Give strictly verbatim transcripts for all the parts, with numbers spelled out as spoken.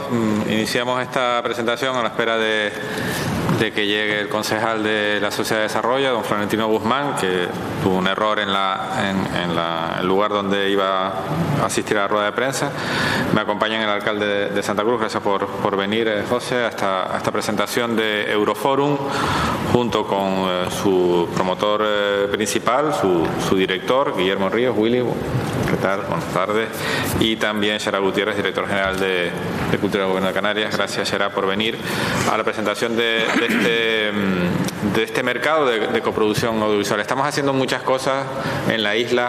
iniciamos esta presentación a la espera de, de que llegue el concejal de la Sociedad de Desarrollo, don Florentino Guzmán, que tuvo un error en, la, en, en la, el lugar donde iba a asistir a la rueda de prensa. Me acompaña el alcalde de, de Santa Cruz. Gracias por, por venir, eh, José, a esta, a esta presentación de Euroforum, junto con eh, su promotor eh, principal, su, su director, Guillermo Ríos. Willy, ¿qué tal? Buenas tardes. Y también Xará Gutiérrez, director general de, de Cultura del Gobierno de Canarias. Gracias, Xará, por venir a la presentación de, de, este, de este mercado de, de coproducción audiovisual. Estamos haciendo muchas cosas en la isla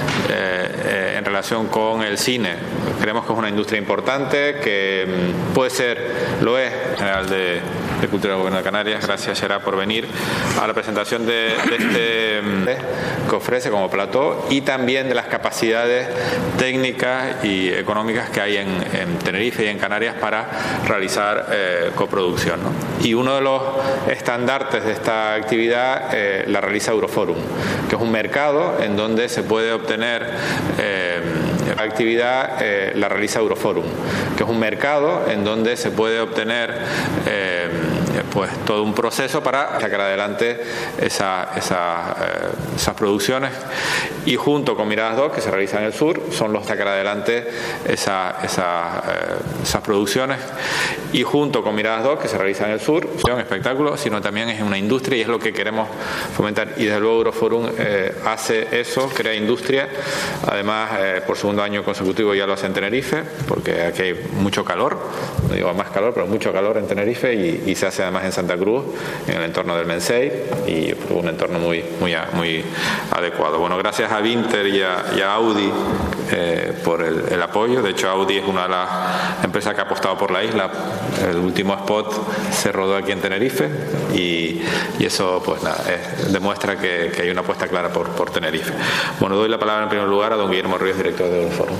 eh, eh, en relación con el cine. Creemos que es una industria importante, que puede ser, lo es, general de, de Cultura del Gobierno de Canarias. Gracias, Xará, por venir a la presentación de, de este que ofrece como plató, y también de las capacidades técnicas y económicas que hay en, en Tenerife y en Canarias para realizar eh, coproducción, ¿no? Y uno de los estandartes de esta actividad eh, la realiza Euroforum, que es un mercado en donde se puede obtener eh, actividad eh, la realiza Euroforum, que es un mercado en donde se puede obtener eh, pues todo un proceso para sacar adelante esa, esa, eh, esas producciones, y junto con Miradas dos, que se realiza en el sur, son los que sacar adelante esa, esa, eh, esas producciones, y junto con Miradas dos, que se realiza en el sur, no es un espectáculo, sino también es una industria, y es lo que queremos fomentar, y desde luego Euroforum eh, hace eso, crea industria. Además, eh, por segundo año consecutivo ya lo hace en Tenerife, porque aquí hay mucho calor, no digo más calor, pero mucho calor en Tenerife, y, y se hace además en Santa Cruz, en el entorno del Mensei, y un entorno muy, muy, muy adecuado. Bueno, gracias a Vinter y a, y a Audi eh, por el, el apoyo. De hecho, Audi es una de las empresas que ha apostado por la isla. El último spot se rodó aquí en Tenerife, y, y eso pues nada, es, demuestra que, que hay una apuesta clara por, por Tenerife. Bueno, doy la palabra en primer lugar a don Guillermo Ríos, director de Euroforum.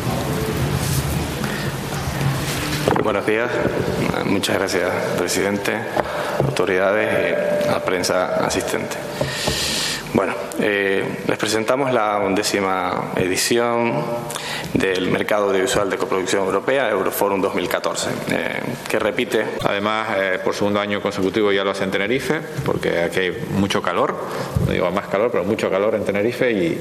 Buenos días, muchas gracias, presidente, autoridades y a prensa asistente. Bueno, eh, les presentamos la undécima edición del Mercado Audiovisual de Coproducción Europea, Euroforum dos mil catorce, eh, que repite. Además, eh, por segundo año consecutivo ya lo hace en Tenerife, porque aquí hay mucho calor, no digo más calor, pero mucho calor en Tenerife, y